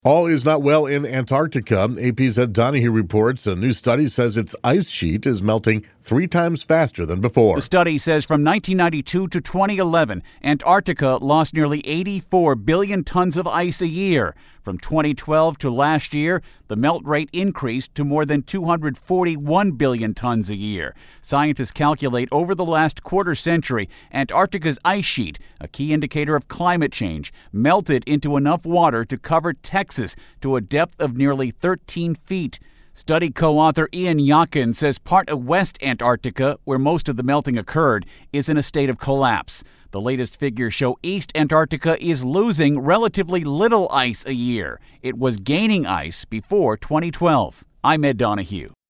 All is not well in Antarctica. AP's Ed Donahue reports a new study says its ice sheet is melting 3 times faster than before. The study says from 1992 to 2011, Antarctica lost nearly 84 billion tons of ice a year. From 2012 to last year, the melt rate increased to more than 241 billion tons a year. Scientists calculate over the last quarter century, Antarctica's ice sheet, a key indicator of climate change, melted into enough water to cover Texas to a depth of nearly 13 feet. Study co-author Ian Yakin says part of West Antarctica, where most of the melting occurred, is in a state of collapse. The latest figures show East Antarctica is losing relatively little ice a year. It was gaining ice before 2012. I'm Ed Donahue.